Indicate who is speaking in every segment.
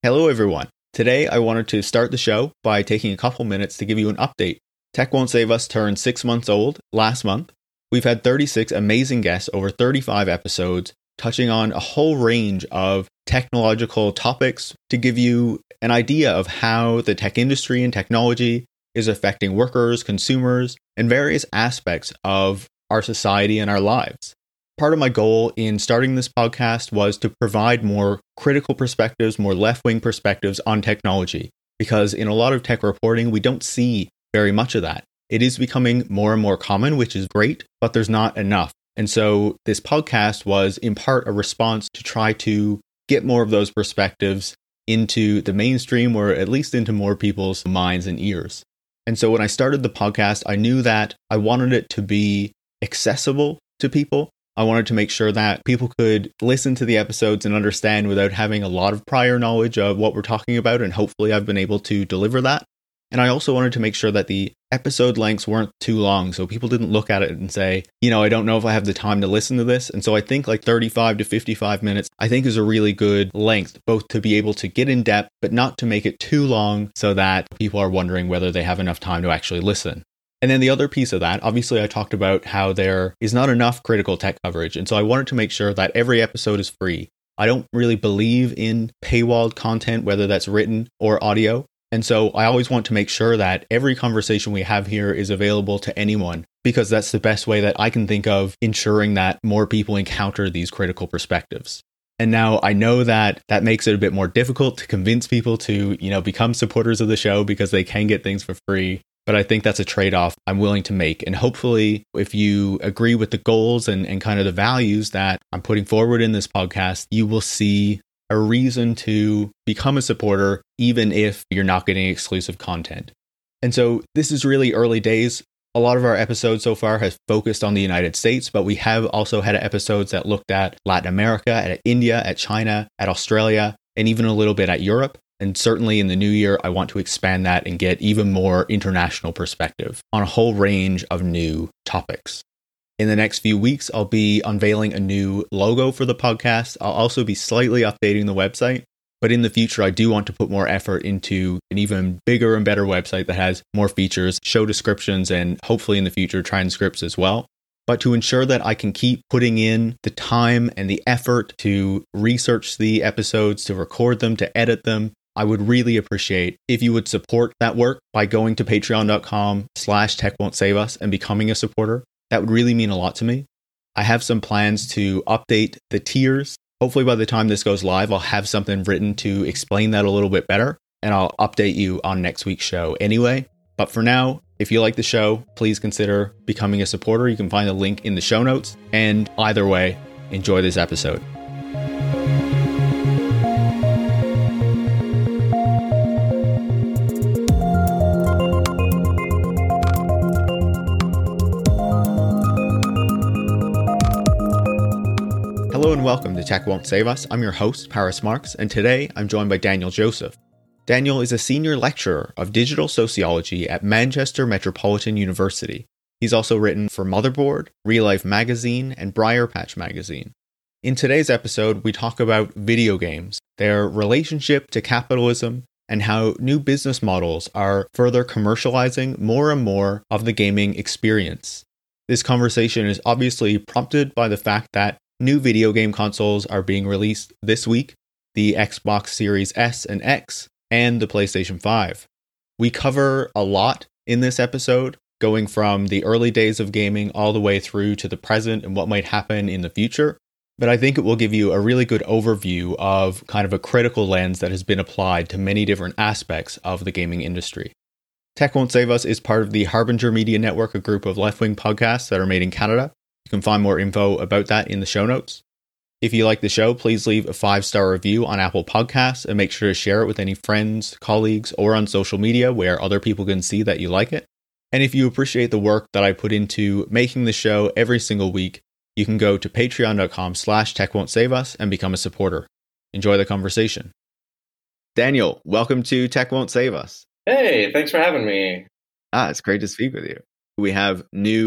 Speaker 1: Hello, everyone. Today, I wanted to start the show by taking a couple minutes to give you an update. Tech Won't Save Us turned 6 months old last month. We've had 36 amazing guests over 35 episodes, touching on a whole range of technological topics to give you an idea of how the tech industry and technology is affecting workers, consumers, and various aspects of our society and our lives. Part of my goal in starting this podcast was to provide more critical perspectives, more left-wing perspectives on technology, because in a lot of tech reporting, we don't see very much of that. It is becoming more and more common, which is great, but there's not enough. And so this podcast was in part a response to try to get more of those perspectives into the mainstream, or at least into more people's minds and ears. And so when I started the podcast, I knew that I wanted it to be accessible to people. I wanted to make sure that people could listen to the episodes and understand without having a lot of prior knowledge of what we're talking about, and hopefully I've been able to deliver that. And I also wanted to make sure that the episode lengths weren't too long, so people didn't look at it and say, I don't know if I have the time to listen to this. And so I think like 35 to 55 minutes, I think is a really good length, both to be able to get in depth, but not to make it too long so that people are wondering whether they have enough time to actually listen. And then the other piece of that, obviously I talked about how there is not enough critical tech coverage. And so I wanted to make sure that every episode is free. I don't really believe in paywalled content, whether that's written or audio. And so I always want to make sure that every conversation we have here is available to anyone, because that's the best way that I can think of ensuring that more people encounter these critical perspectives. And now I know that that makes it a bit more difficult to convince people to, become supporters of the show because they can get things for free. But I think that's a trade-off I'm willing to make. And hopefully, if you agree with the goals and kind of the values that I'm putting forward in this podcast, you will see a reason to become a supporter, even if you're not getting exclusive content. And so this is really early days. A lot of our episodes so far have focused on the United States, but we have also had episodes that looked at Latin America, at India, at China, at Australia, and even a little bit at Europe. And certainly in the new year, I want to expand that and get even more international perspective on a whole range of new topics. In the next few weeks, I'll be unveiling a new logo for the podcast. I'll also be slightly updating the website. But in the future, I do want to put more effort into an even bigger and better website that has more features, show descriptions, and hopefully in the future, transcripts as well. But to ensure that I can keep putting in the time and the effort to research the episodes, to record them, to edit them, I would really appreciate if you would support that work by going to patreon.com/techwon'tsaveus and becoming a supporter. That would really mean a lot to me. I have some plans to update the tiers. Hopefully by the time this goes live, I'll have something written to explain that a little bit better, and I'll update you on next week's show anyway. But for now, if you like the show, please consider becoming a supporter. You can find a link in the show notes. And either way, enjoy this episode. Hello and welcome to Tech Won't Save Us. I'm your host, Paris Marks, and today I'm joined by Daniel Joseph. Daniel is a senior lecturer of digital sociology at Manchester Metropolitan University. He's also written for Motherboard, Real Life Magazine, and Briarpatch Magazine. In today's episode, we talk about video games, their relationship to capitalism, and how new business models are further commercializing more and more of the gaming experience. This conversation is obviously prompted by the fact that new video game consoles are being released this week, the Xbox Series S and X, and the PlayStation 5. We cover a lot in this episode, going from the early days of gaming all the way through to the present and what might happen in the future. But I think it will give you a really good overview of kind of a critical lens that has been applied to many different aspects of the gaming industry. Tech Won't Save Us is part of the Harbinger Media Network, a group of left-wing podcasts that are made in Canada. You can find more info about that in the show notes. If you like the show, please leave a 5-star review on Apple Podcasts and make sure to share it with any friends, colleagues, or on social media where other people can see that you like it. And if you appreciate the work that I put into making the show every single week, you can go to patreon.com/techwon'tsaveus and become a supporter. Enjoy the conversation. Daniel, welcome to Tech Won't Save Us.
Speaker 2: Hey, thanks for having me.
Speaker 1: It's great to speak with you. We have new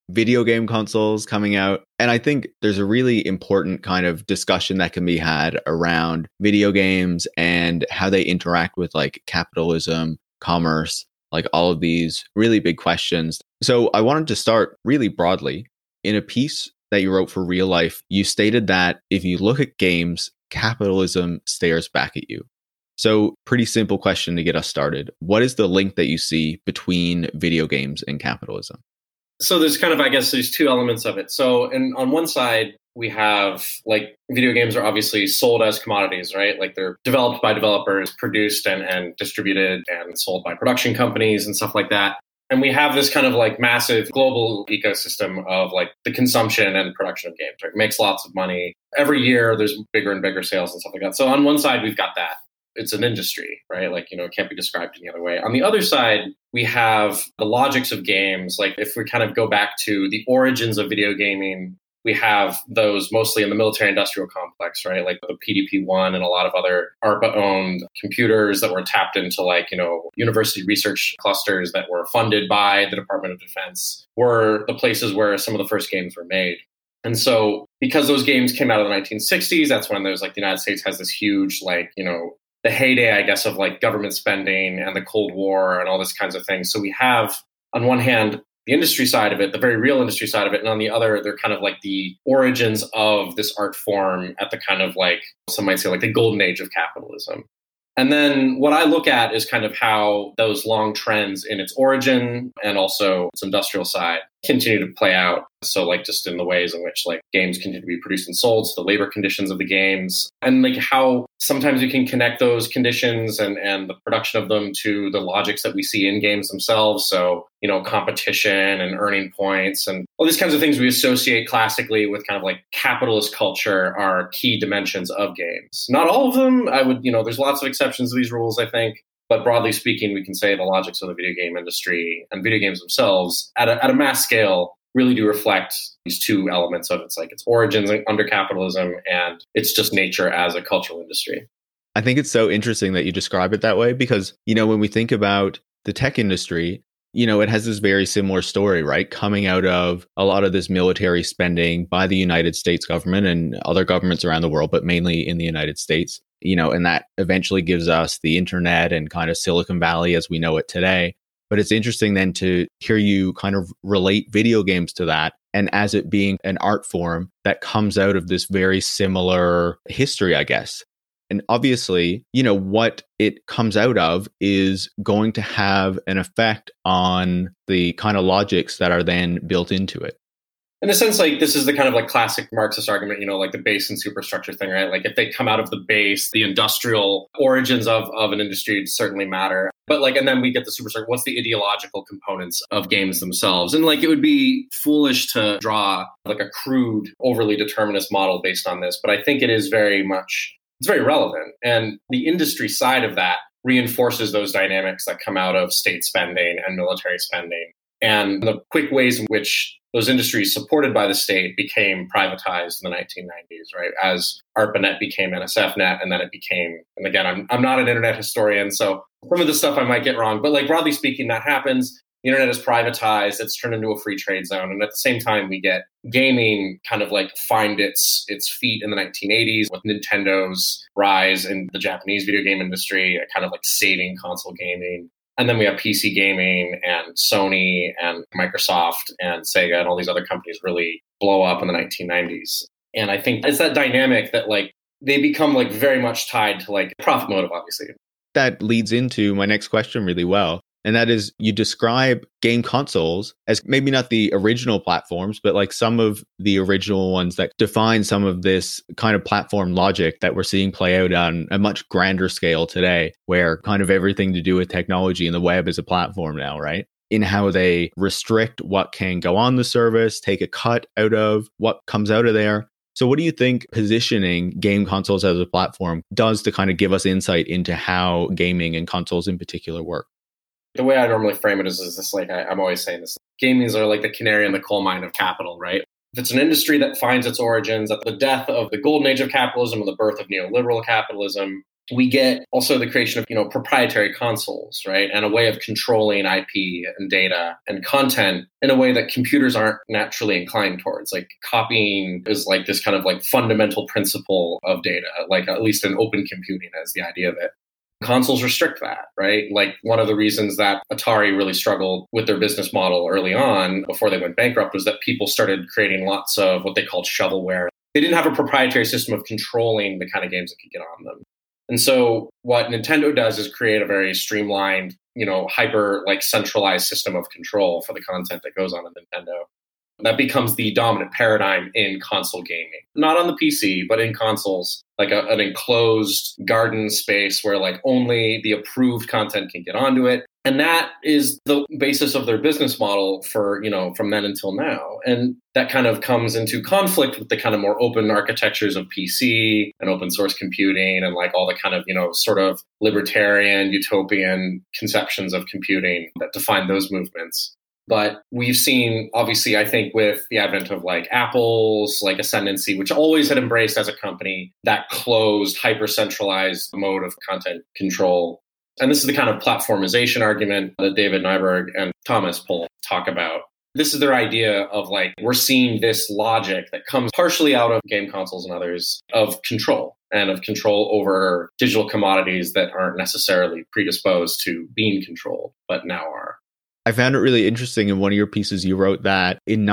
Speaker 1: video game consoles coming out. And I think there's a really important kind of discussion that can be had around video games and how they interact with like capitalism, commerce, like all of these really big questions. So I wanted to start really broadly. In a piece that you wrote for Real Life, you stated that if you look at games, capitalism stares back at you. So pretty simple question to get us started. What is the link that you see between video games and capitalism?
Speaker 2: So there's kind of, I guess, there's two elements of it. So on one side, we have like video games are obviously sold as commodities, right? Like they're developed by developers, produced and distributed and sold by production companies and stuff like that. And we have this kind of like massive global ecosystem of like the consumption and production of games, right? It makes lots of money. Every year there's bigger and bigger sales and stuff like that. So on one side, we've got that. It's an industry, right? Like, it can't be described any other way. On the other side, we have the logics of games. Like if we kind of go back to the origins of video gaming, we have those mostly in the military industrial complex, right? Like the PDP-1 and a lot of other ARPA-owned computers that were tapped into like, university research clusters that were funded by the Department of Defense were the places where some of the first games were made. And so because those games came out of the 1960s, that's when there's like the United States has this huge, like, the heyday, I guess, of like government spending and the Cold War and all this kinds of things. So we have, on one hand, the industry side of it, the very real industry side of it. And on the other, they're kind of like the origins of this art form at the kind of like, some might say like the golden age of capitalism. And then what I look at is kind of how those long trends in its origin and also its industrial side continue to play out. So like just in the ways in which like games continue to be produced and sold, so the labor conditions of the games, and like how sometimes we can connect those conditions and the production of them to the logics that we see in games themselves. So, competition and earning points and all these kinds of things we associate classically with kind of like capitalist culture are key dimensions of games. Not all of them. There's lots of exceptions to these rules, I think. But broadly speaking, we can say the logics of the video game industry and video games themselves at a mass scale really do reflect these two elements of its origins under capitalism and its just nature as a cultural industry.
Speaker 1: I think it's so interesting that you describe it that way because, when we think about the tech industry, it has this very similar story, right? Coming out of a lot of this military spending by the United States government and other governments around the world, but mainly in the United States, and that eventually gives us the internet and kind of Silicon Valley as we know it today. But it's interesting then to hear you kind of relate video games to that and as it being an art form that comes out of this very similar history, I guess. And obviously, what it comes out of is going to have an effect on the kind of logics that are then built into it.
Speaker 2: In a sense, like this is the kind of like classic Marxist argument, like the base and superstructure thing, right? Like if they come out of the base, the industrial origins of an industry certainly matter. But like, and then we get the superstructure. What's the ideological components of games themselves? And like, it would be foolish to draw like a crude, overly determinist model based on this. But I think it is it's very relevant. And the industry side of that reinforces those dynamics that come out of state spending and military spending and the quick ways in which those industries supported by the state became privatized in the 1990s, right? As ARPANET became NSFNet, and then it became, and again, I'm not an internet historian, so some of the stuff I might get wrong, but like broadly speaking, that happens. The internet is privatized, it's turned into a free trade zone. And at the same time, we get gaming kind of like find its feet in the 1980s with Nintendo's rise in the Japanese video game industry, kind of like saving console gaming. And then we have PC gaming and Sony and Microsoft and Sega and all these other companies really blow up in the 1990s. And I think it's that dynamic that like they become like very much tied to like profit motive, obviously.
Speaker 1: That leads into my next question really well. And that is, you describe game consoles as maybe not the original platforms, but like some of the original ones that define some of this kind of platform logic that we're seeing play out on a much grander scale today, where kind of everything to do with technology and the web is a platform now, right? In how they restrict what can go on the service, take a cut out of what comes out of there. So what do you think positioning game consoles as a platform does to kind of give us insight into how gaming and consoles in particular work?
Speaker 2: The way I normally frame it is this, like I'm always saying this, gamings are like the canary in the coal mine of capital, right? If it's an industry that finds its origins at the death of the golden age of capitalism or the birth of neoliberal capitalism, we get also the creation of, proprietary consoles, right? And a way of controlling IP and data and content in a way that computers aren't naturally inclined towards. Like copying is like this kind of like fundamental principle of data, like at least in open computing as the idea of it. Consoles restrict that, right? Like one of the reasons that Atari really struggled with their business model early on before they went bankrupt was that people started creating lots of what they called shovelware. They didn't have a proprietary system of controlling the kind of games that could get on them. And so what Nintendo does is create a very streamlined, hyper like centralized system of control for the content that goes on a Nintendo. That becomes the dominant paradigm in console gaming. Not on the PC, but in consoles, like an enclosed garden space where like only the approved content can get onto it. And that is the basis of their business model for, from then until now. And that kind of comes into conflict with the kind of more open architectures of PC and open source computing and like all the kind of, sort of libertarian, utopian conceptions of computing that define those movements. But we've seen, obviously, I think with the advent of like Apple's like ascendancy, which always had embraced as a company that closed, hyper-centralized mode of content control. And this is the kind of platformization argument that David Nyberg and Thomas Pohl talk about. This is their idea of like, we're seeing this logic that comes partially out of game consoles and others of control and of control over digital commodities that aren't necessarily predisposed to being controlled, but now are.
Speaker 1: I found it really interesting in one of your pieces you wrote that in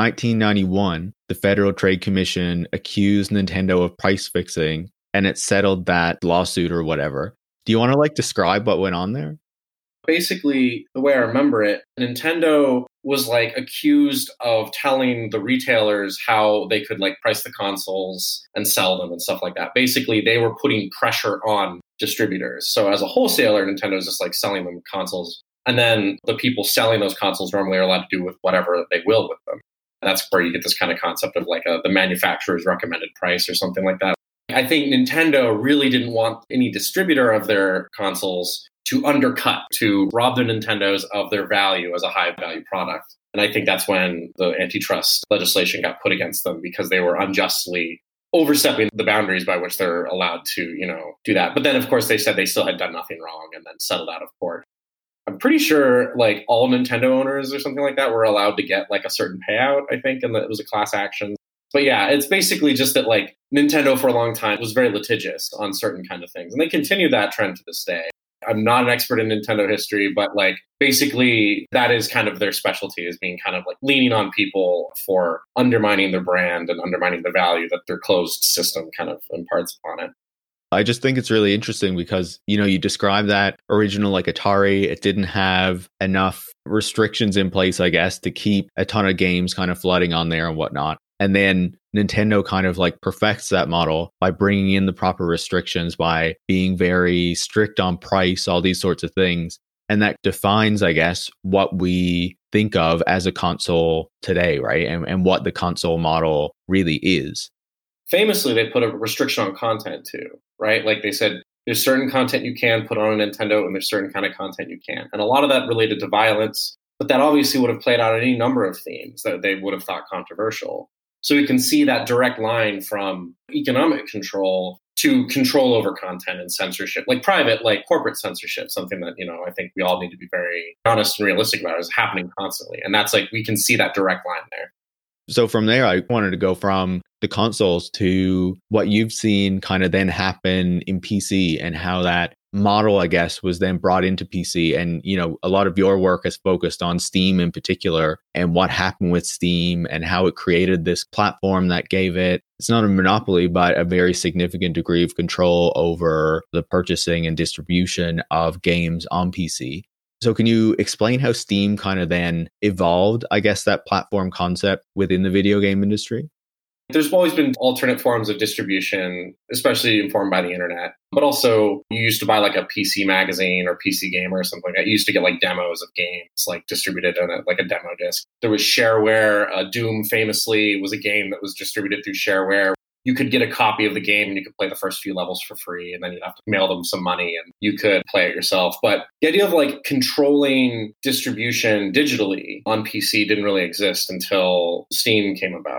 Speaker 1: 1991, the Federal Trade Commission accused Nintendo of price fixing and it settled that lawsuit or whatever. Do you want to like describe what went on there?
Speaker 2: Basically, the way I remember it, Nintendo was like accused of telling the retailers how they could like price the consoles and sell them and stuff like that. Basically, they were putting pressure on distributors. So as a wholesaler, Nintendo is just like selling them consoles. And then the people selling those consoles normally are allowed to do with whatever they will with them. And that's where you get this kind of concept of like the manufacturer's recommended price or something like that. I think Nintendo really didn't want any distributor of their consoles to undercut, to rob the Nintendos of their value as a high value product. And I think that's when the antitrust legislation got put against them because they were unjustly overstepping the boundaries by which they're allowed to, do that. But then, of course, they said they still had done nothing wrong and then settled out of court. I'm pretty sure like all Nintendo owners or something like that were allowed to get like a certain payout, I think, and that it was a class action. But yeah, it's basically just that like Nintendo for a long time was very litigious on certain kind of things. And they continue that trend to this day. I'm not an expert in Nintendo history, but like basically that is kind of their specialty, is being kind of like leaning on people for undermining their brand and undermining the value that their closed system kind of imparts upon it.
Speaker 1: I just think it's really interesting because, you describe that original like Atari, it didn't have enough restrictions in place, I guess, to keep a ton of games kind of flooding on there and whatnot. And then Nintendo kind of like perfects that model by bringing in the proper restrictions, by being very strict on price, all these sorts of things. And that defines, I guess, what we think of as a console today, right? And what the console model really is.
Speaker 2: Famously, they put a restriction on content too, right? Like they said, there's certain content you can put on a Nintendo and there's certain kind of content you can't. And a lot of that related to violence, but that obviously would have played out in any number of themes that they would have thought controversial. So we can see that direct line from economic control to control over content and censorship, like private, like corporate censorship, something that, I think we all need to be very honest and realistic about, is happening constantly. And that's like, we can see that direct line there.
Speaker 1: So from there, I wanted to go from the consoles to what you've seen kind of then happen in PC and how that model, I guess, was then brought into PC. And, a lot of your work has focused on Steam in particular and what happened with Steam and how it created this platform that gave it, it's not a monopoly, but a very significant degree of control over the purchasing and distribution of games on PC. So can you explain how Steam kind of then evolved, I guess, that platform concept within the video game industry?
Speaker 2: There's always been alternate forms of distribution, especially informed by the internet. But also, you used to buy like a PC magazine or PC Gamer or something like that. You used to get like demos of games like distributed on like a demo disc. There was shareware. Doom famously was a game that was distributed through shareware. You could get a copy of the game and you could play the first few levels for free, and then you'd have to mail them some money and you could play it yourself. But the idea of like controlling distribution digitally on PC didn't really exist until Steam came about.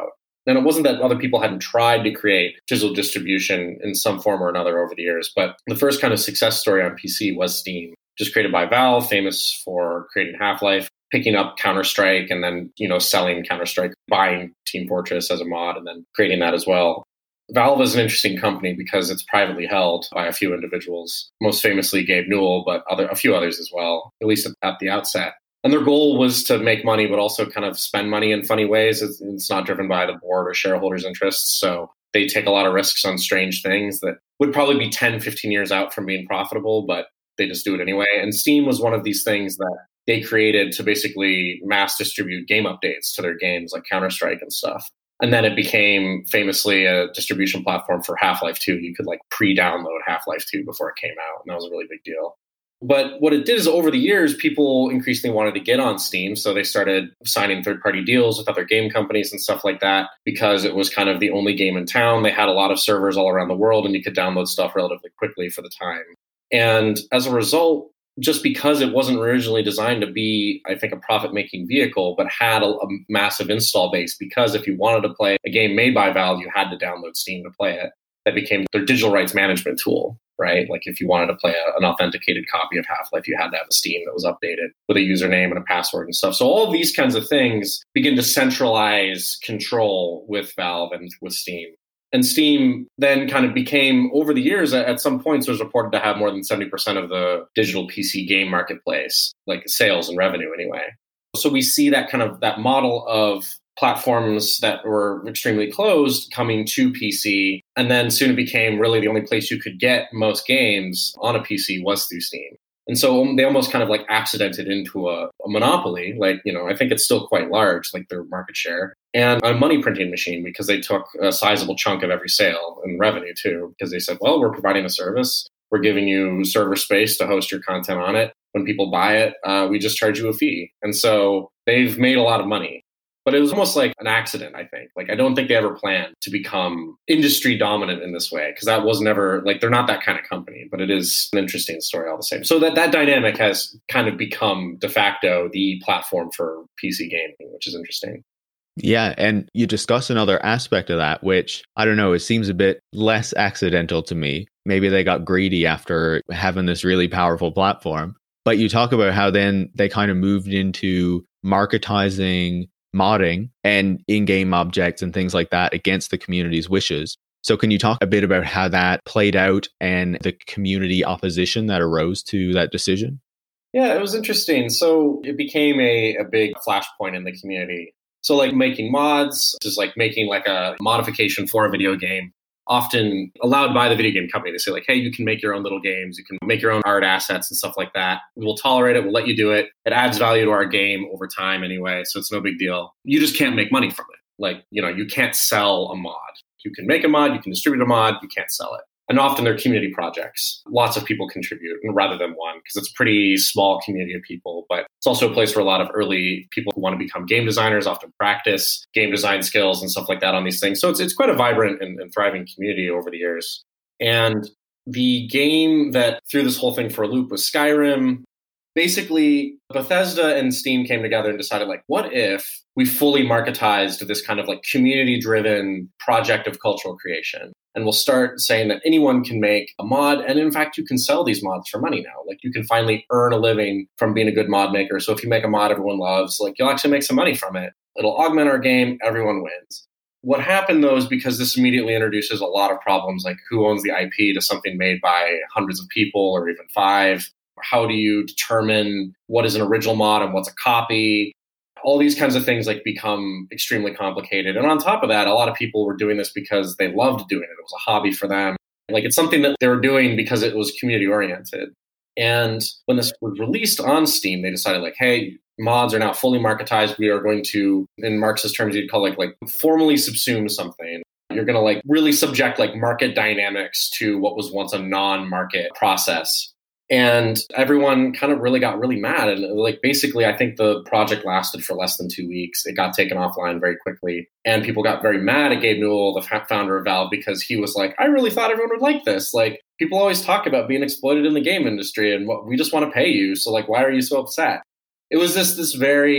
Speaker 2: And it wasn't that other people hadn't tried to create digital distribution in some form or another over the years, but the first kind of success story on PC was Steam, just created by Valve, famous for creating Half-Life, picking up Counter-Strike and then, selling Counter-Strike, buying Team Fortress as a mod and then creating that as well. Valve is an interesting company because it's privately held by a few individuals, most famously Gabe Newell, but a few others as well, at least at the outset. And their goal was to make money, but also kind of spend money in funny ways. It's not driven by the board or shareholders' interests. So they take a lot of risks on strange things that would probably be 10, 15 years out from being profitable, but they just do it anyway. And Steam was one of these things that they created to basically mass distribute game updates to their games like Counter-Strike and stuff. And then it became famously a distribution platform for Half-Life 2. You could pre-download Half-Life 2 before it came out. And that was a really big deal. But what it did is over the years, people increasingly wanted to get on Steam. So they started signing third-party deals with other game companies and stuff like that because it was kind of the only game in town. They had a lot of servers all around the world and you could download stuff relatively quickly for the time. And as a result, just because it wasn't originally designed to be, I think, a profit-making vehicle, but had a massive install base, because if you wanted to play a game made by Valve, you had to download Steam to play it. That became their digital rights management tool, right? Like if you wanted to play an authenticated copy of Half-Life, you had to have a Steam that was updated with a username and a password and stuff. So all of these kinds of things begin to centralize control with Valve and with Steam. And Steam then kind of became, over the years, at some points, was reported to have more than 70% of the digital PC game marketplace, like sales and revenue anyway. So we see that kind of that model of platforms that were extremely closed coming to PC, and then soon it became really the only place you could get most games on a PC was through Steam. And so they almost kind of accidented into a monopoly. I think it's still quite large, their market share, and a money printing machine because they took a sizable chunk of every sale and revenue too, because they said, well, we're providing a service. We're giving you server space to host your content on it. When people buy it, we just charge you a fee. And so they've made a lot of money. But it was almost like an accident, I think. I don't think they ever planned to become industry dominant in this way, because that was never, they're not that kind of company, but it is an interesting story all the same. So that dynamic has kind of become de facto the platform for PC gaming, which is interesting.
Speaker 1: Yeah, and you discuss another aspect of that, which, I don't know, it seems a bit less accidental to me. Maybe they got greedy after having this really powerful platform. But you talk about how then they kind of moved into marketizing modding and in-game objects and things like that against the community's wishes. So can you talk a bit about how that played out and the community opposition that arose to that decision?
Speaker 2: Yeah, it was interesting. So it became a big flashpoint in the community. So making mods, just making a modification for a video game, often allowed by the video game company. They say hey, you can make your own little games, you can make your own art assets and stuff like that. We'll tolerate it, we'll let you do it. It adds value to our game over time anyway, so it's no big deal. You just can't make money from it. You can't sell a mod. You can make a mod, you can distribute a mod, you can't sell it. And often they're community projects. Lots of people contribute rather than one, because it's a pretty small community of people. But it's also a place where a lot of early people who want to become game designers often practice game design skills and stuff like that on these things. So it's quite a vibrant and thriving community over the years. And the game that threw this whole thing for a loop was Skyrim. Basically, Bethesda and Steam came together and decided, what if we fully marketized this kind of community-driven project of cultural creation? And we'll start saying that anyone can make a mod. And in fact, you can sell these mods for money now. You can finally earn a living from being a good mod maker. So if you make a mod everyone loves, you'll actually make some money from it. It'll augment our game. Everyone wins. What happened, though, is because this immediately introduces a lot of problems, who owns the IP to something made by hundreds of people or even 5? How do you determine what is an original mod and what's a copy? All these kinds of things become extremely complicated. And on top of that, a lot of people were doing this because they loved doing it. It was a hobby for them. It's something that they were doing because it was community oriented. And when this was released on Steam, they decided hey, mods are now fully marketized. We are going to, in Marxist terms, you'd call formally subsume something. You're going to really subject market dynamics to what was once a non-market process. And everyone kind of really got really mad. And basically, I think the project lasted for less than 2 weeks. It got taken offline very quickly. And people got very mad at Gabe Newell, the founder of Valve, because he was I really thought everyone would like this. People always talk about being exploited in the game industry and we just want to pay you. So why are you so upset? It was this very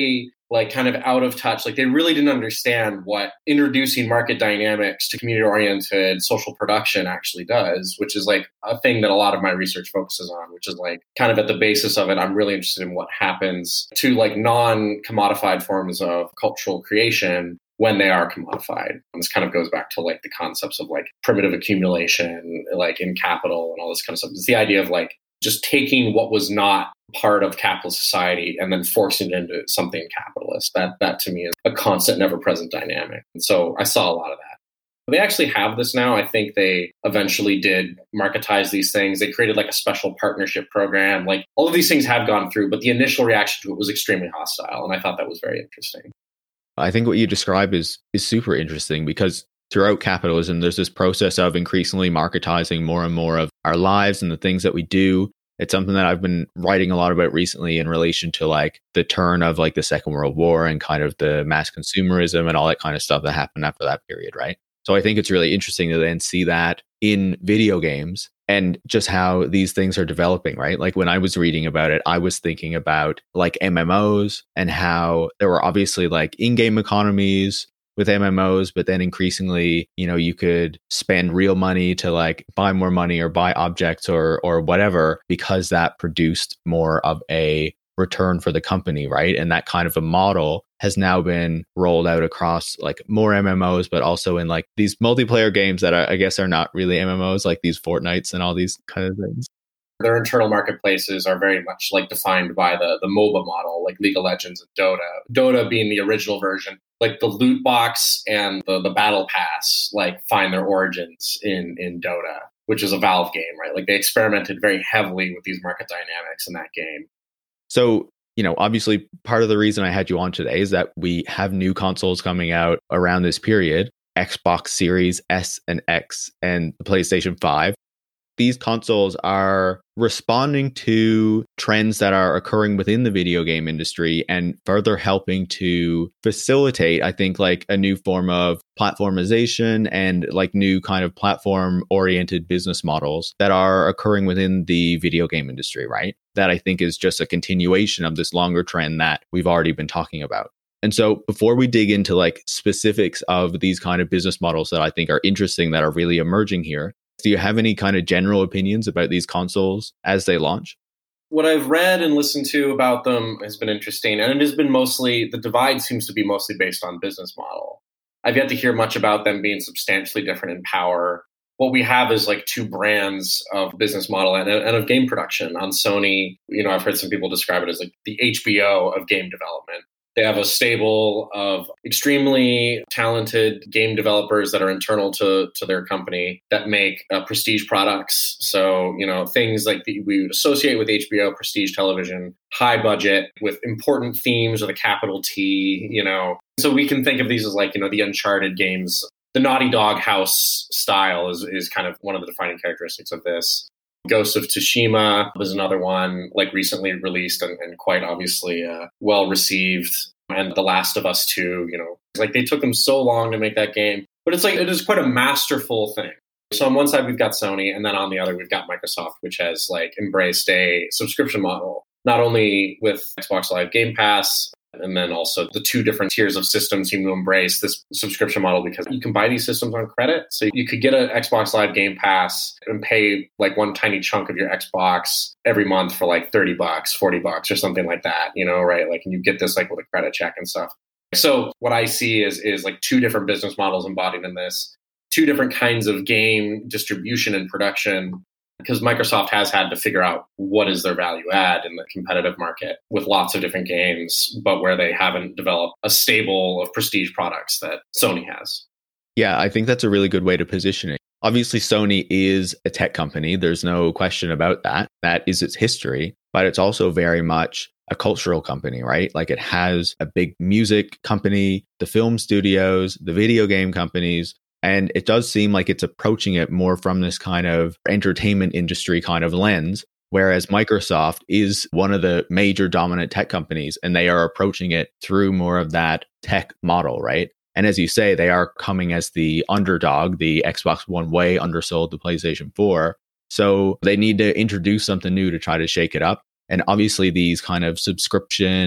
Speaker 2: like kind of out of touch. Like they really didn't understand what introducing market dynamics to community-oriented social production actually does, which is like a thing that a lot of my research focuses on, which is like kind of at the basis of it. I'm really interested in what happens to like non-commodified forms of cultural creation when they are commodified. And this kind of goes back to like the concepts of like primitive accumulation, like in capital and all this kind of stuff. It's the idea of like just taking what was not part of capitalist society and then forcing it into something capitalist. That to me is a constant, never present dynamic. And so I saw a lot of that. They actually have this now. I think they eventually did marketize these things. They created like a special partnership program. Like all of these things have gone through, but the initial reaction to it was extremely hostile. And I thought that was very interesting.
Speaker 1: I think what you describe is super interesting because throughout capitalism, there's this process of increasingly marketizing more and more of our lives and the things that we do. It's something that I've been writing a lot about recently in relation to like the turn of like the Second World War and kind of the mass consumerism and all that kind of stuff that happened after that period, right? So I think it's really interesting to then see that in video games and just how these things are developing, right? Like when I was reading about it, I was thinking about like MMOs and how there were obviously like in-game economies with MMOs, but then increasingly, you know, you could spend real money to like buy more money or buy objects or whatever, because that produced more of a return for the company, right? And that kind of a model has now been rolled out across like more MMOs, but also in like these multiplayer games that I guess are not really MMOs, like these Fortnites and all these kind of things.
Speaker 2: Their internal marketplaces are very much like defined by the MOBA model, like League of Legends and Dota. Dota being the original version, like the loot box and the battle pass, like find their origins in Dota, which is a Valve game, right? Like they experimented very heavily with these market dynamics in that game.
Speaker 1: So, you know, obviously part of the reason I had you on today is that we have new consoles coming out around this period, Xbox Series S and X and the PlayStation 5. These consoles are responding to trends that are occurring within the video game industry and further helping to facilitate, I think, like a new form of platformization and like new kind of platform-oriented business models that are occurring within the video game industry, right? That I think is just a continuation of this longer trend that we've already been talking about. And so before we dig into like specifics of these kind of business models that I think are interesting, that are really emerging here, do you have any kind of general opinions about these consoles as they launch?
Speaker 2: What I've read and listened to about them has been interesting. And it has been mostly, the divide seems to be mostly based on business model. I've yet to hear much about them being substantially different in power. What we have is like two brands of business model and of game production. On Sony, you know, I've heard some people describe it as like the HBO of game development. They have a stable of extremely talented game developers that are internal to their company that make prestige products. So, you know, things like we would associate with HBO, prestige television, high budget with important themes with a capital T, you know. So we can think of these as like, you know, the Uncharted games. The Naughty Dog house style is kind of one of the defining characteristics of this. Ghost of Tsushima was another one, like recently released and quite obviously well received. And The Last of Us 2, you know, it's like they took them so long to make that game. But it's like, it is quite a masterful thing. So on one side, we've got Sony, and then on the other, we've got Microsoft, which has like embraced a subscription model, not only with Xbox Live Game Pass, and then also the two different tiers of systems seem to embrace this subscription model because you can buy these systems on credit. So you could get an Xbox Live Game Pass and pay like one tiny chunk of your Xbox every month for like $30, $40 or something like that, you know, right? Like, and you get this like with a credit check and stuff. So what I see is like two different business models embodied in this, two different kinds of game distribution and production, because Microsoft has had to figure out what is their value add in the competitive market with lots of different games, but where they haven't developed a stable of prestige products that Sony has.
Speaker 1: Yeah, I think that's a really good way to position it. Obviously, Sony is a tech company. There's no question about that. That is its history, but it's also very much a cultural company, right? Like it has a big music company, the film studios, the video game companies. And it does seem like it's approaching it more from this kind of entertainment industry kind of lens, whereas Microsoft is one of the major dominant tech companies, and they are approaching it through more of that tech model, right? And as you say, they are coming as the underdog. The Xbox One way undersold the PlayStation 4. So they need to introduce something new to try to shake it up. And obviously these kind of subscription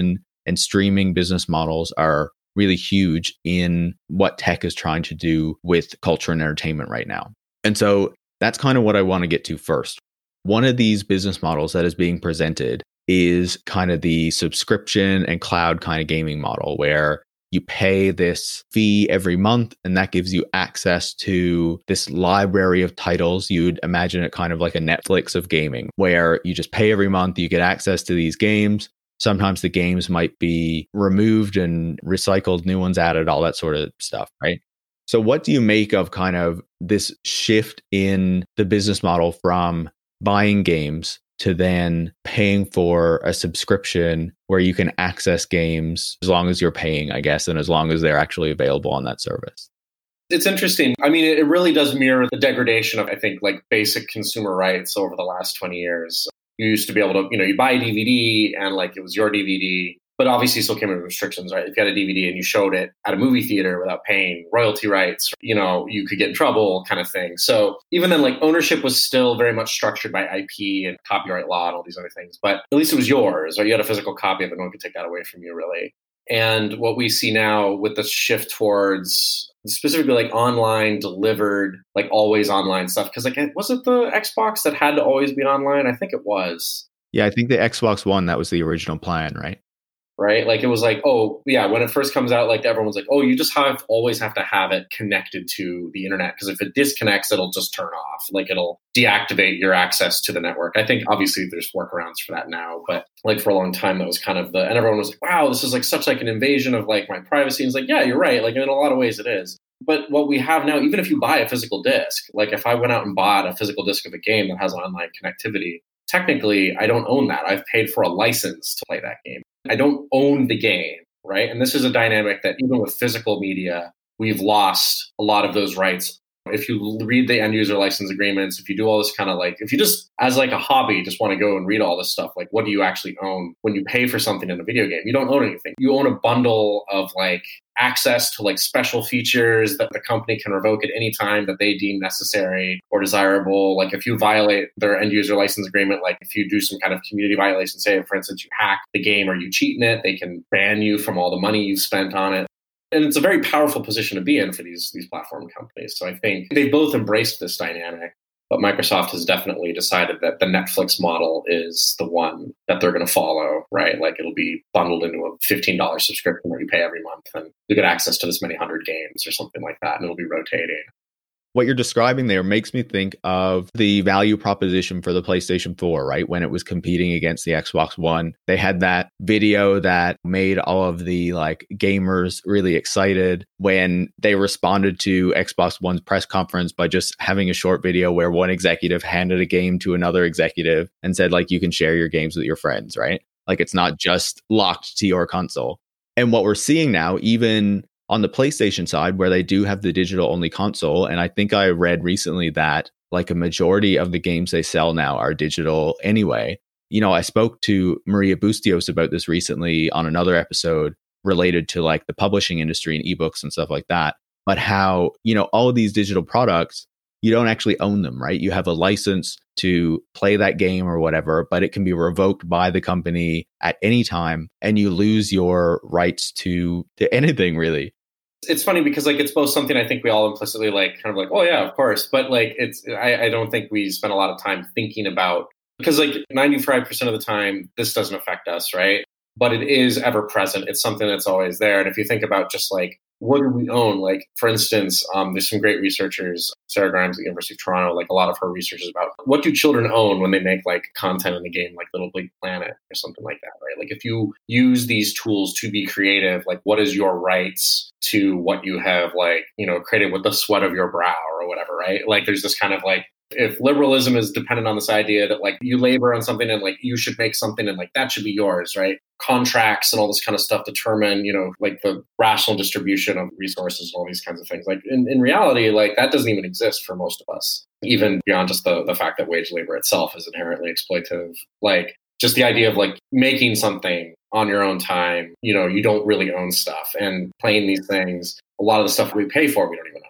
Speaker 1: and streaming business models are really huge in what tech is trying to do with culture and entertainment right now. And so that's kind of what I want to get to first. One of these business models that is being presented is kind of the subscription and cloud kind of gaming model, where you pay this fee every month and that gives you access to this library of titles. You'd imagine it kind of like a Netflix of gaming, where you just pay every month, you get access to these games. Sometimes the games might be removed and recycled, new ones added, all that sort of stuff, right? So what do you make of kind of this shift in the business model from buying games to then paying for a subscription where you can access games as long as you're paying, I guess, and as long as they're actually available on that service?
Speaker 2: It's interesting. I mean, it really does mirror the degradation of, I think, like basic consumer rights over the last 20 years. You used to be able to, you buy a DVD and like it was your DVD, but obviously still came with restrictions, right? If you had a DVD and you showed it at a movie theater without paying royalty rights, you could get in trouble kind of thing. So even then, like ownership was still very much structured by IP and copyright law and all these other things. But at least it was yours, or you had a physical copy of it. No one could take that away from you, really. And what we see now with the shift towards specifically like online delivered, like always online stuff. Because like, was it the Xbox that had to always be online? I think it was.
Speaker 1: Yeah, I think the Xbox One, that was the original plan, right?
Speaker 2: Right? Like it was like, oh yeah, when it first comes out, like everyone's like, oh, you just always have to have it connected to the internet, because if it disconnects, it'll just turn off. Like it'll deactivate your access to the network. I think obviously there's workarounds for that now, but like for a long time that was kind of and everyone was like, wow, this is like such like an invasion of like my privacy. And it's like, yeah, you're right. Like in a lot of ways it is. But what we have now, even if you buy a physical disc, like if I went out and bought a physical disc of a game that has online connectivity, technically I don't own that. I've paid for a license to play that game. I don't own the game, right? And this is a dynamic that even with physical media, we've lost a lot of those rights. If you read the end user license agreements, if you do all this kind of like, if you just as like a hobby, just want to go and read all this stuff, like what do you actually own when you pay for something in a video game? You don't own anything. You own a bundle of like access to like special features that the company can revoke at any time that they deem necessary or desirable. Like if you violate their end user license agreement, like if you do some kind of community violation, say for instance, you hack the game or you cheat in it, they can ban you from all the money you've spent on it. And it's a very powerful position to be in for these platform companies. So I think they both embraced this dynamic, but Microsoft has definitely decided that the Netflix model is the one that they're going to follow, right? Like it'll be bundled into a $15 subscription that you pay every month, and you get access to this many hundred games or something like that, and it'll be rotating.
Speaker 1: What you're describing there makes me think of the value proposition for the PlayStation 4, right? When it was competing against the Xbox One, they had that video that made all of the like gamers really excited when they responded to Xbox One's press conference by just having a short video where one executive handed a game to another executive and said, like, you can share your games with your friends, right? Like it's not just locked to your console. And what we're seeing now, even on the PlayStation side, where they do have the digital only console. And I think I read recently that like a majority of the games they sell now are digital anyway. I spoke to Maria Bustios about this recently on another episode related to like the publishing industry and ebooks and stuff like that. But how, all of these digital products, you don't actually own them, right? You have a license to play that game or whatever, but it can be revoked by the company at any time and you lose your rights to anything really.
Speaker 2: It's funny because like it's both something I think we all implicitly like kind of like, oh yeah, of course. But like I don't think we spend a lot of time thinking about, because like 95% of the time this doesn't affect us, right? But it is ever present. It's something that's always there. And if you think about just like, what do we own? Like, for instance, there's some great researchers, Sarah Grimes at the University of Toronto, like a lot of her research is about what do children own when they make like content in the game, like Little Big Planet or something like that, right? Like if you use these tools to be creative, like what is your rights to what you have like, created with the sweat of your brow or whatever, right? Like there's this kind of like, if liberalism is dependent on this idea that like you labor on something and like you should make something and like that should be yours, right? Contracts and all this kind of stuff determine, like the rational distribution of resources and all these kinds of things. Like in reality, like that doesn't even exist for most of us, even beyond just the fact that wage labor itself is inherently exploitative. Like just the idea of like making something on your own time, you don't really own stuff, and playing these things, a lot of the stuff we pay for, we don't even own.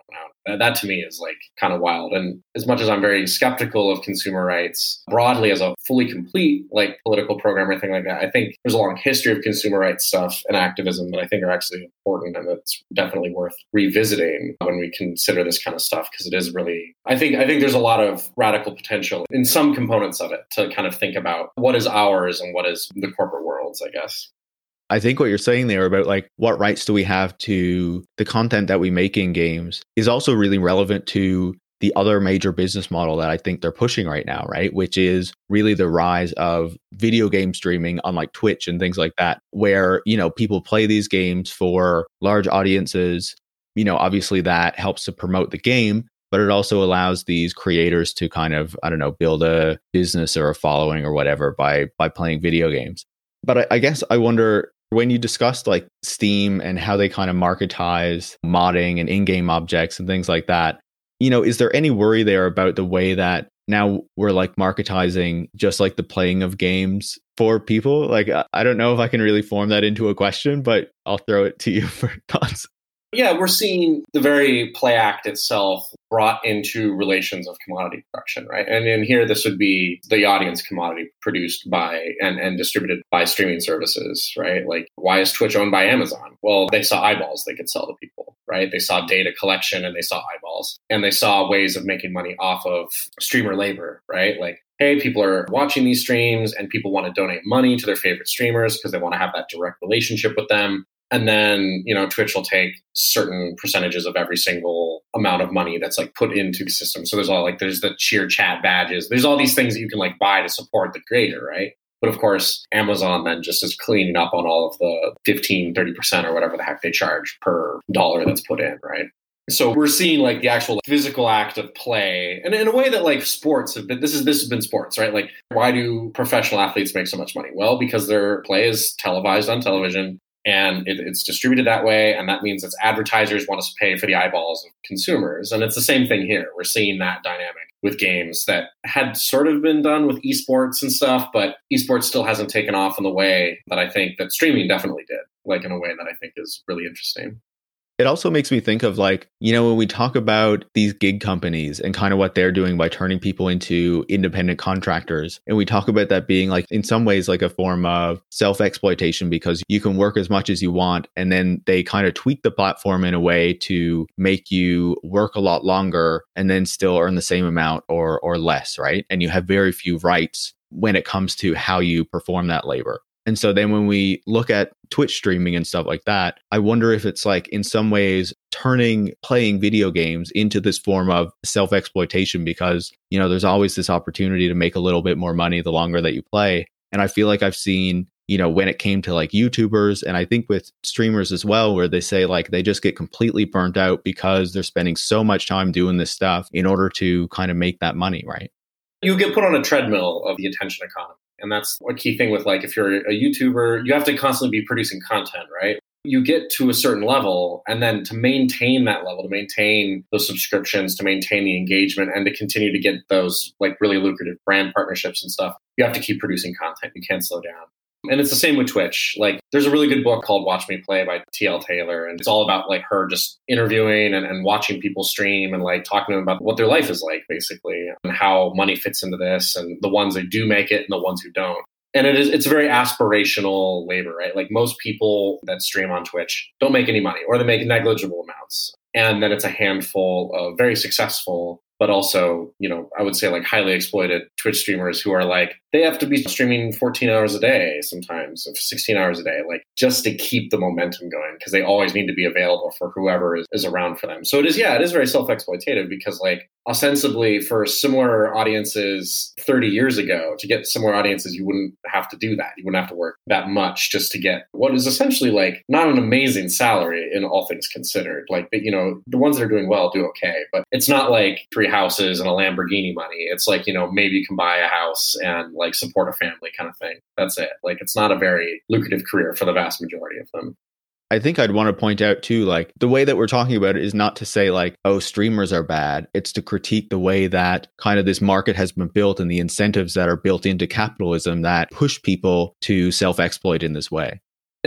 Speaker 2: That to me is like kind of wild. And as much as I'm very skeptical of consumer rights broadly as a fully complete like political program or anything like that, I think there's a long history of consumer rights stuff and activism that I think are actually important, and it's definitely worth revisiting when we consider this kind of stuff, because it is really, I think there's a lot of radical potential in some components of it to kind of think about what is ours and what is the corporate world's, I guess.
Speaker 1: I think what you're saying there about like what rights do we have to the content that we make in games is also really relevant to the other major business model that I think they're pushing right now, right? Which is really the rise of video game streaming on like Twitch and things like that, where, you know, people play these games for large audiences. You know, obviously that helps to promote the game, but it also allows these creators to kind of, I don't know, build a business or a following or whatever by playing video games. But I guess I wonder, when you discussed like Steam and how they kind of marketize modding and in-game objects and things like that, you know, is there any worry there about the way that now we're like marketizing just like the playing of games for people? Like, I don't know if I can really form that into a question, but I'll throw it to you for thoughts.
Speaker 2: Yeah, we're seeing the very Play Act itself brought into relations of commodity production, right? And in here, this would be the audience commodity produced by and distributed by streaming services, right? Like, why is Twitch owned by Amazon? Well, they saw eyeballs they could sell to people, right? They saw data collection and they saw eyeballs, and they saw ways of making money off of streamer labor, right? Like, hey, people are watching these streams and people want to donate money to their favorite streamers because they want to have that direct relationship with them. And then, you know, Twitch will take certain percentages of every single amount of money that's like put into the system. So there's all like, there's the cheer chat badges. There's all these things that you can like buy to support the creator, right? But of course, Amazon then just is cleaning up on all of the 15, 30% or whatever the heck they charge per dollar that's put in, right? So we're seeing like the actual physical act of play, and in a way that like sports have been, this has been sports, right? Like, why do professional athletes make so much money? Well, because their play is televised on television. And it's distributed that way. And that means that advertisers want us to pay for the eyeballs of consumers. And it's the same thing here. We're seeing that dynamic with games that had sort of been done with esports and stuff, but esports still hasn't taken off in the way that I think that streaming definitely did, like in a way that I think is really interesting.
Speaker 1: It also makes me think of like, you know, when we talk about these gig companies and kind of what they're doing by turning people into independent contractors, and we talk about that being like in some ways like a form of self-exploitation because you can work as much as you want, and then they kind of tweak the platform in a way to make you work a lot longer and then still earn the same amount or less, right? And you have very few rights when it comes to how you perform that labor. And so then when we look at Twitch streaming and stuff like that, I wonder if it's like in some ways turning playing video games into this form of self-exploitation because, you know, there's always this opportunity to make a little bit more money the longer that you play. And I feel like I've seen, you know, when it came to like YouTubers and I think with streamers as well, where they say like they just get completely burnt out because they're spending so much time doing this stuff in order to kind of make that money, right?
Speaker 2: You get put on a treadmill of the attention economy. And that's a key thing with like, if you're a YouTuber, you have to constantly be producing content, right? You get to a certain level, and then to maintain that level, to maintain those subscriptions, to maintain the engagement, and to continue to get those like really lucrative brand partnerships and stuff, you have to keep producing content. You can't slow down. And it's the same with Twitch. Like, there's a really good book called Watch Me Play by T.L. Taylor. And it's all about like her just interviewing and watching people stream and like talking to them about what their life is like, basically, and how money fits into this, and the ones that do make it and the ones who don't. And it's very aspirational labor, right? Like, most people that stream on Twitch don't make any money, or they make negligible amounts. And then it's a handful of very successful, but also, you know, I would say like highly exploited Twitch streamers who are like, they have to be streaming 14 hours a day, sometimes 16 hours a day, like just to keep the momentum going, because they always need to be available for whoever is around for them. So it is very self-exploitative, because like ostensibly for similar audiences 30 years ago, to get similar audiences, you wouldn't have to do that. You wouldn't have to work that much just to get what is essentially like not an amazing salary in all things considered. Like, you know, the ones that are doing well do okay, but it's not like 3 houses and a Lamborghini money. It's like, you know, maybe you can buy a house and like support a family kind of thing. That's it. Like, it's not a very lucrative career for the vast majority of them.
Speaker 1: I think I'd want to point out too, like the way that we're talking about it is not to say like, oh, streamers are bad. It's to critique the way that kind of this market has been built and the incentives that are built into capitalism that push people to self-exploit in this way.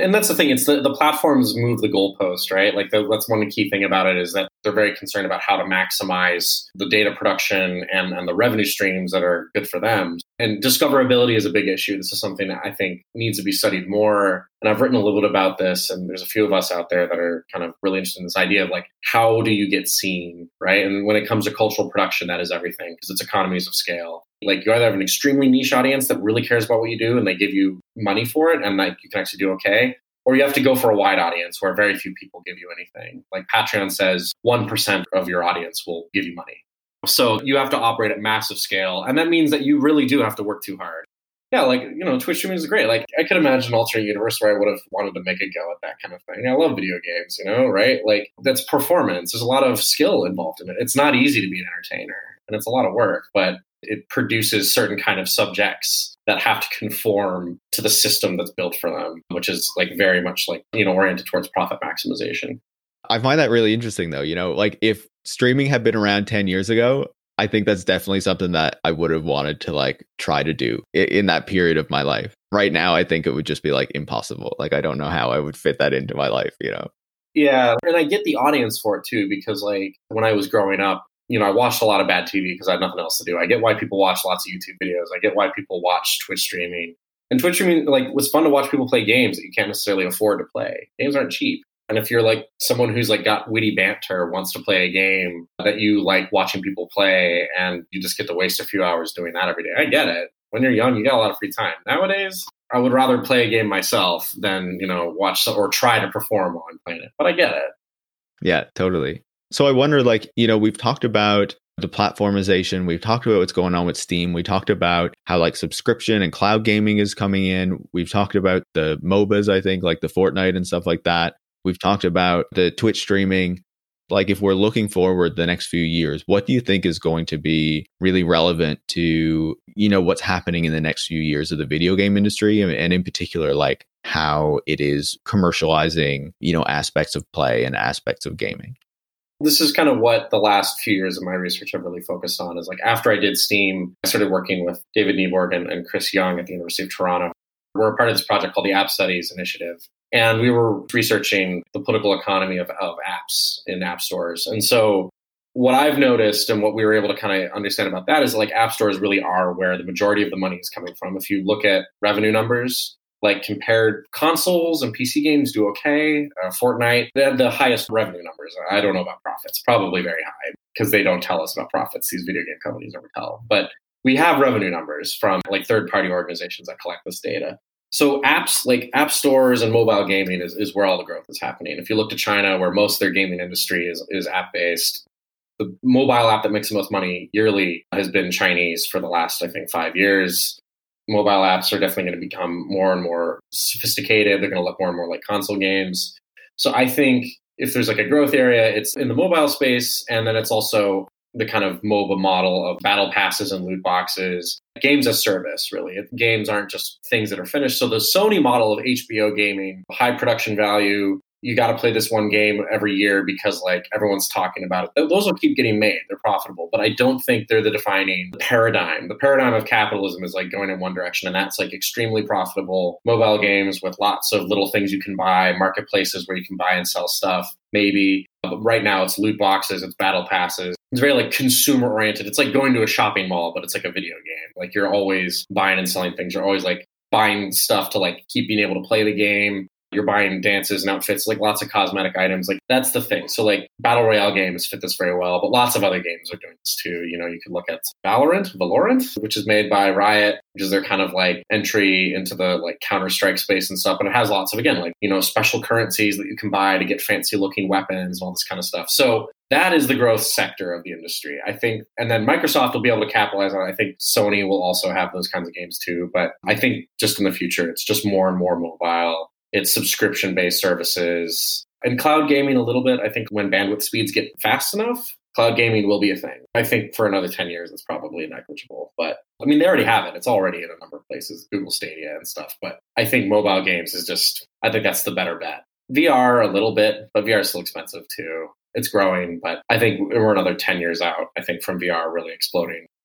Speaker 2: And that's the thing. It's the platforms move the goalpost, right? Like that's one key thing about it is that they're very concerned about how to maximize the data production and the revenue streams that are good for them. And discoverability is a big issue. This is something that I think needs to be studied more. And I've written a little bit about this, and there's a few of us out there that are kind of really interested in this idea of like, how do you get seen, right? And when it comes to cultural production, that is everything because it's economies of scale. Like you either have an extremely niche audience that really cares about what you do and they give you money for it and like you can actually do okay. Or you have to go for a wide audience where very few people give you anything. Like Patreon says 1% of your audience will give you money. So you have to operate at massive scale. And that means that you really do have to work too hard. Yeah, like, Twitch streaming is great. Like I could imagine an alternate universe where I would have wanted to make a go at that kind of thing. I love video games, right? Like that's performance. There's a lot of skill involved in it. It's not easy to be an entertainer and it's a lot of work, but it produces certain kind of subjects that have to conform to the system that's built for them, which is like very much like, oriented towards profit maximization.
Speaker 1: I find that really interesting though, like if streaming had been around 10 years ago, I think that's definitely something that I would have wanted to like try to do in that period of my life. Right now, I think it would just be like impossible. Like, I don't know how I would fit that into my life,
Speaker 2: Yeah. And I get the audience for it too, because like when I was growing up, I watched a lot of bad TV because I had nothing else to do. I get why people watch lots of YouTube videos. I get why people watch Twitch streaming. And Twitch streaming, like, it was fun to watch people play games that you can't necessarily afford to play. Games aren't cheap. And if you're like someone who's like got witty banter, wants to play a game that you like watching people play, and you just get to waste a few hours doing that every day, I get it. When you're young, you got a lot of free time. Nowadays, I would rather play a game myself than, watch or try to perform while I'm playing it. But I get it.
Speaker 1: Yeah, totally. So I wonder, like, we've talked about the platformization. We've talked about what's going on with Steam. We talked about how like subscription and cloud gaming is coming in. We've talked about the MOBAs, I think, like the Fortnite and stuff like that. We've talked about the Twitch streaming. Like if we're looking forward the next few years, what do you think is going to be really relevant to, what's happening in the next few years of the video game industry? And in particular, like how it is commercializing, aspects of play and aspects of gaming.
Speaker 2: This is kind of what the last few years of my research have really focused on is like after I did Steam, I started working with David Nieborg and Chris Young at the University of Toronto. We're a part of this project called the App Studies Initiative. And we were researching the political economy of apps in app stores. And so what I've noticed and what we were able to kind of understand about that is like app stores really are where the majority of the money is coming from. If you look at revenue numbers, like compared consoles and PC games do okay. Fortnite, they have the highest revenue numbers. I don't know about profits, probably very high because they don't tell us about profits. These video game companies never tell. But we have revenue numbers from like third-party organizations that collect this data. So apps like app stores and mobile gaming is where all the growth is happening. If you look to China, where most of their gaming industry is app-based, the mobile app that makes the most money yearly has been Chinese for the last, I think, 5 years. Mobile apps are definitely going to become more and more sophisticated. They're going to look more and more like console games. So I think if there's like a growth area, it's in the mobile space. And then it's also the kind of MOBA model of battle passes and loot boxes, games as service, really. Games aren't just things that are finished. So the Sony model of HBO gaming, high production value, you got to play this one game every year because like everyone's talking about it. Those will keep getting made. They're profitable, but I don't think they're the defining paradigm. The paradigm of capitalism is like going in one direction, and that's like extremely profitable mobile games with lots of little things you can buy, marketplaces where you can buy and sell stuff, maybe. But right now it's loot boxes, it's battle passes. It's very like consumer oriented. It's like going to a shopping mall, but it's like a video game. Like you're always buying and selling things. You're always like buying stuff to like keep being able to play the game. You're buying dances and outfits, like lots of cosmetic items. Like that's the thing. So like battle royale games fit this very well, but lots of other games are doing this too. You could look at Valorant, which is made by Riot, which is their kind of like entry into the like Counter-Strike space and stuff. And it has lots of, again, like, special currencies that you can buy to get fancy looking weapons and all this kind of stuff. So that is the growth sector of the industry, I think. And then Microsoft will be able to capitalize on it. I think Sony will also have those kinds of games too. But I think just in the future, it's just more and more mobile. It's subscription-based services and cloud gaming a little bit. I think when bandwidth speeds get fast enough, cloud gaming will be a thing. I think for another 10 years, it's probably negligible. But I mean, they already have it. It's already in a number of places, Google Stadia and stuff. But I think mobile games is just, I think that's the better bet. VR a little bit, but VR is still expensive too. It's growing, but I think we're another 10 years out, I think, from VR really exploding.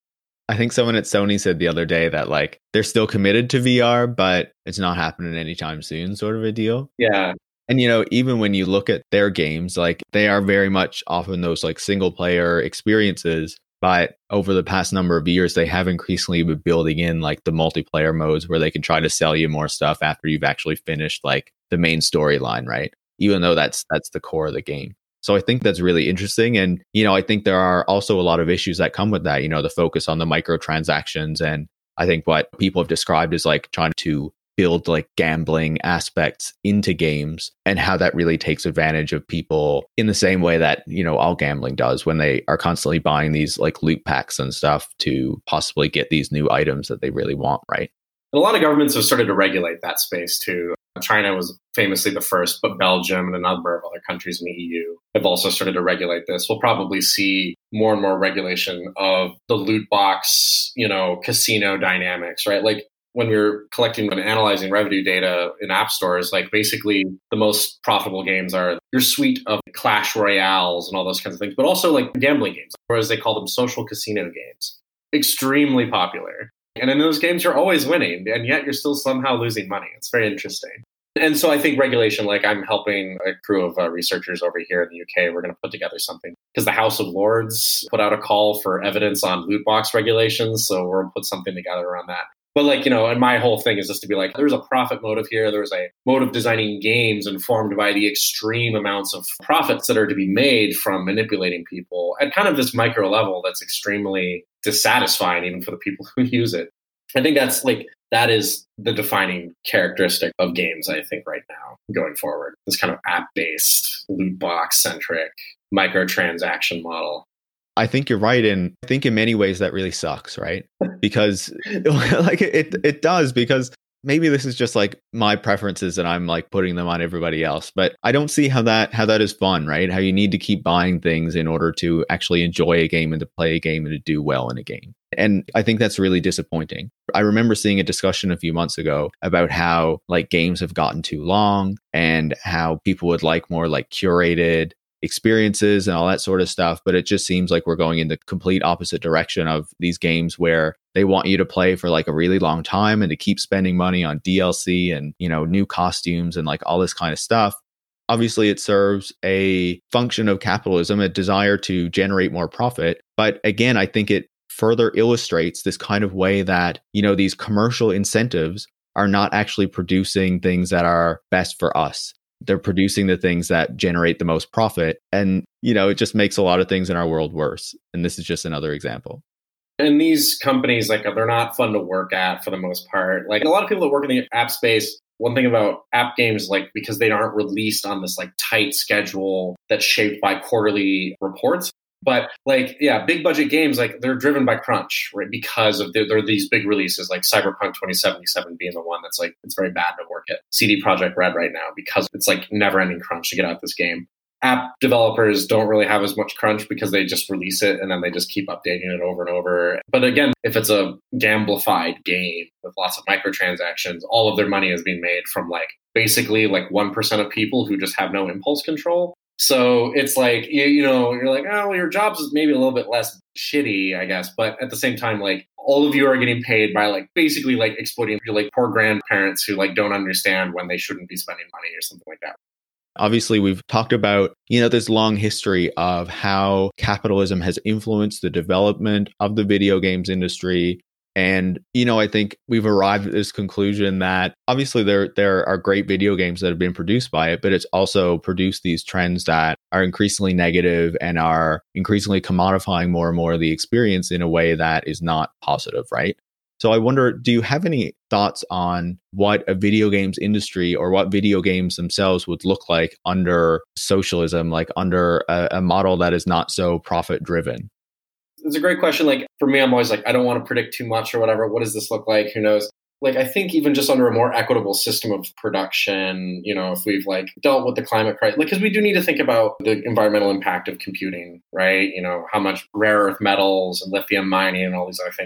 Speaker 1: I think someone at Sony said the other day that like they're still committed to VR, but it's not happening anytime soon, sort of a deal.
Speaker 2: Yeah.
Speaker 1: And, even when you look at their games, like they are very much often those like single player experiences. But over the past number of years, they have increasingly been building in like the multiplayer modes where they can try to sell you more stuff after you've actually finished like the main storyline, right? Even though that's the core of the game. So I think that's really interesting. And, I think there are also a lot of issues that come with that, the focus on the microtransactions. And I think what people have described is like trying to build like gambling aspects into games and how that really takes advantage of people in the same way that, all gambling does when they are constantly buying these like loot packs and stuff to possibly get these new items that they really want, right?
Speaker 2: A lot of governments have started to regulate that space too. China was famously the first, but Belgium and a number of other countries in the EU have also started to regulate this. We'll probably see more and more regulation of the loot box, casino dynamics, right? Like when we're collecting and analyzing revenue data in app stores, like basically the most profitable games are your suite of Clash Royales and all those kinds of things, but also like gambling games, or as they call them, social casino games. Extremely popular. And in those games, you're always winning, and yet you're still somehow losing money. It's very interesting. And so I think regulation, like I'm helping a crew of researchers over here in the UK, we're going to put together something because the House of Lords put out a call for evidence on loot box regulations. So we'll put something together around that. But like, and my whole thing is just to be like, there's a profit motive here. There's a mode of designing games informed by the extreme amounts of profits that are to be made from manipulating people at kind of this micro level that's extremely dissatisfying even for the people who use it. I think that is the defining characteristic of games, I think, right now, going forward. This kind of app-based, loot box-centric microtransaction model.
Speaker 1: I think you're right. And I think in many ways that really sucks, right? Because like it does, because maybe this is just like my preferences and I'm like putting them on everybody else. But I don't see how that is fun, right? How you need to keep buying things in order to actually enjoy a game and to play a game and to do well in a game. And I think that's really disappointing. I remember seeing a discussion a few months ago about how like games have gotten too long and how people would like more like curated experiences and all that sort of stuff. But it just seems like we're going in the complete opposite direction of these games where they want you to play for like a really long time and to keep spending money on DLC and, new costumes and like all this kind of stuff. Obviously, it serves a function of capitalism, a desire to generate more profit. But again, I think it further illustrates this kind of way that, these commercial incentives are not actually producing things that are best for us. They're producing the things that generate the most profit. And, it just makes a lot of things in our world worse. And this is just another example.
Speaker 2: And these companies, like, they're not fun to work at for the most part. Like a lot of people that work in the app space, one thing about app games, like because they aren't released on this like tight schedule that's shaped by quarterly reports. But like, yeah, big budget games, like they're driven by crunch, right? Because of there are these big releases like Cyberpunk 2077 being the one that's like, it's very bad to work at CD Projekt Red right now because it's like never ending crunch to get out this game. App developers don't really have as much crunch because they just release it and then they just keep updating it over and over. But again, if it's a gamblified game with lots of microtransactions, all of their money is being made from like basically like 1% of people who just have no impulse control. So it's like, you're like, oh, your job's is maybe a little bit less shitty, I guess. But at the same time, like all of you are getting paid by like basically like exploiting your like poor grandparents who like don't understand when they shouldn't be spending money or something like that.
Speaker 1: Obviously, we've talked about, this long history of how capitalism has influenced the development of the video games industry. And, I think we've arrived at this conclusion that obviously there are great video games that have been produced by it, but it's also produced these trends that are increasingly negative and are increasingly commodifying more and more of the experience in a way that is not positive, right? So I wonder, do you have any thoughts on what a video games industry or what video games themselves would look like under socialism, like under a model that is not so profit driven?
Speaker 2: It's a great question. Like for me, I'm always like, I don't want to predict too much or whatever. What does this look like? Who knows? Like, I think even just under a more equitable system of production, if we've like dealt with the climate crisis, like, because we do need to think about the environmental impact of computing, right? How much rare earth metals and lithium mining and all these other things.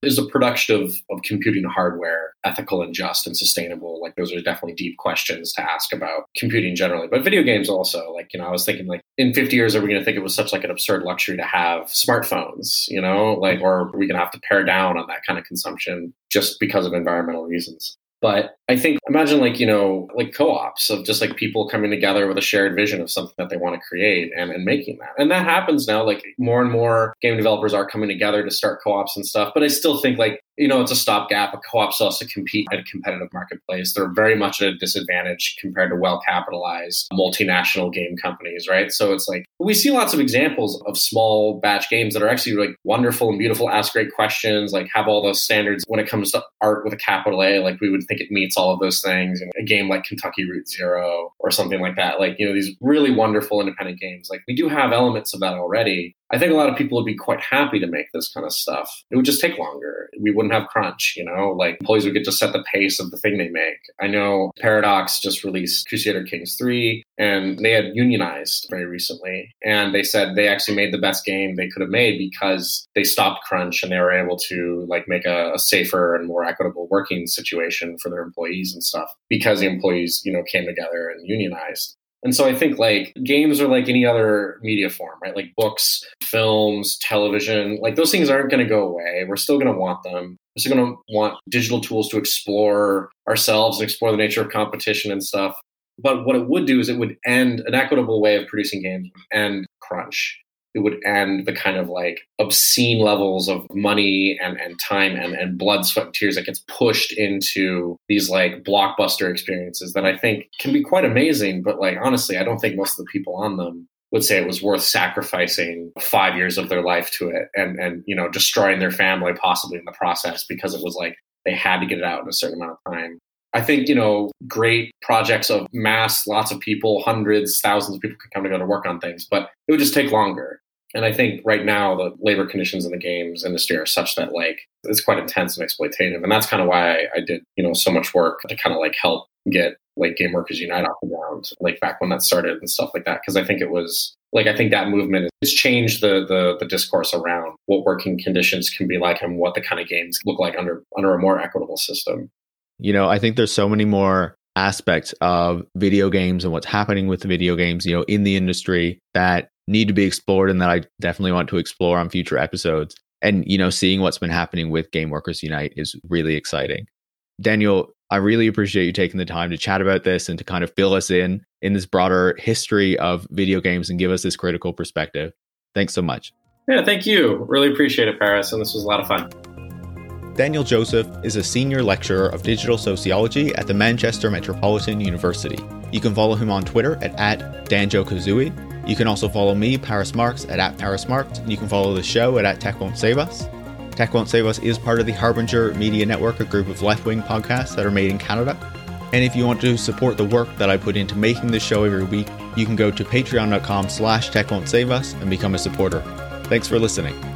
Speaker 2: Is the production of computing hardware ethical and just and sustainable? Like, those are definitely deep questions to ask about computing generally. But video games also, like, I was thinking, like, in 50 years, are we going to think it was such like an absurd luxury to have smartphones, like, or are we going to have to pare down on that kind of consumption just because of environmental reasons? But I think, imagine like co-ops of just like people coming together with a shared vision of something that they want to create and making that. And that happens now, like more and more game developers are coming together to start co-ops and stuff. But I still think like, it's a stopgap. A co-op still has to compete at a competitive marketplace. They're very much at a disadvantage compared to well-capitalized multinational game companies, right? So it's like, we see lots of examples of small batch games that are actually like wonderful and beautiful, ask great questions, like have all those standards when it comes to art with a capital A, like we would think it meets all of those things. And a game like Kentucky Route Zero or something like that, like, these really wonderful independent games, like we do have elements of that already. I think a lot of people would be quite happy to make this kind of stuff. It would just take longer. We wouldn't have crunch, like employees would get to set the pace of the thing they make. I know Paradox just released Crusader Kings 3 and they had unionized very recently. And they said they actually made the best game they could have made because they stopped crunch and they were able to like make a safer and more equitable working situation for their employees and stuff because the employees, came together and unionized. And so I think like games are like any other media form, right? Like books, films, television, like those things aren't going to go away. We're still going to want them. We're still going to want digital tools to explore ourselves and explore the nature of competition and stuff. But what it would do is it would end an equitable way of producing games and crunch. It would end the kind of like obscene levels of money and time and blood, sweat, and tears that gets pushed into these like blockbuster experiences that I think can be quite amazing. But like, honestly, I don't think most of the people on them would say it was worth sacrificing 5 years of their life to it and destroying their family possibly in the process because it was like they had to get it out in a certain amount of time. I think, great projects of mass, lots of people, hundreds, thousands of people could come together to work on things, but it would just take longer. And I think right now the labor conditions in the games industry are such that like it's quite intense and exploitative. And that's kind of why I did, so much work to kind of like help get like Game Workers Unite off the ground, like back when that started and stuff like that. Cause I think it was like, I think that movement has changed the discourse around what working conditions can be like and what the kind of games look like under a more equitable system.
Speaker 1: I think there's so many more aspects of video games and what's happening with the video games, in the industry that need to be explored and that I definitely want to explore on future episodes. And, seeing what's been happening with Game Workers Unite is really exciting. Daniel, I really appreciate you taking the time to chat about this and to kind of fill us in this broader history of video games and give us this critical perspective. Thanks so much.
Speaker 2: Yeah, thank you. Really appreciate it, Paris. And this was a lot of fun.
Speaker 1: Daniel Joseph is a senior lecturer of digital sociology at the Manchester Metropolitan University. You can follow him on Twitter at @DanjoKazooie. You can also follow me, Paris Marks, at Paris Marks. And you can follow the show at Tech Won't Save Us. Tech Won't Save Us is part of the Harbinger Media Network, a group of left-wing podcasts that are made in Canada. And if you want to support the work that I put into making this show every week, you can go to patreon.com/techwon'tsaveus and become a supporter. Thanks for listening.